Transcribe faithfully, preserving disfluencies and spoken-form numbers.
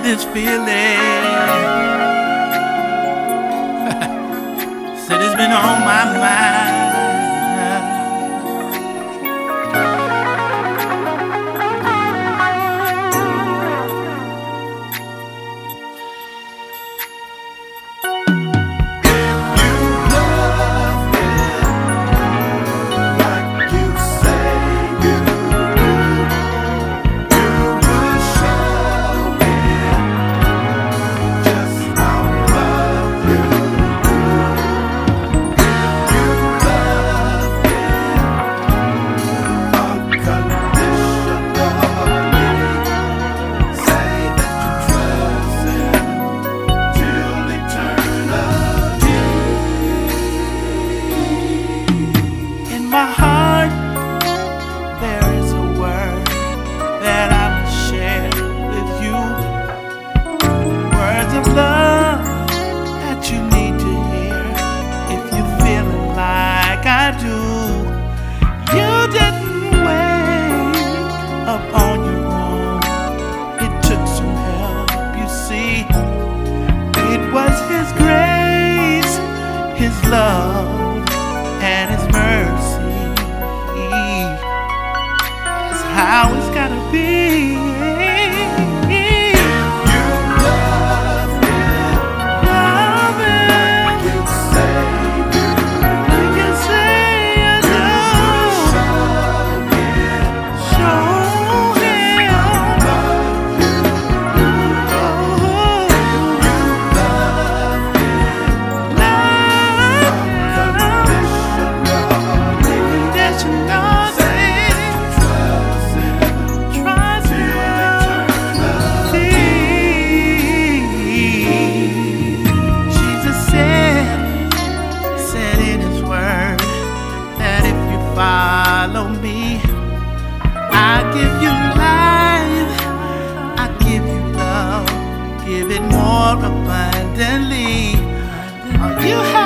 this feeling. Said it's been on my mind. My heart, there is a word that I will share with you. Words of love that you need to hear if you're feeling like I do. You didn't wake up on your own. It took some help, you see. It was His grace, His love, and His mercy. How it's gotta be. You love me, love me. You say you, you can say you do. Show Him, show Him. Oh, you love me, love unconditional. Follow me, I give you life, I give you love, give it more abundantly. All you have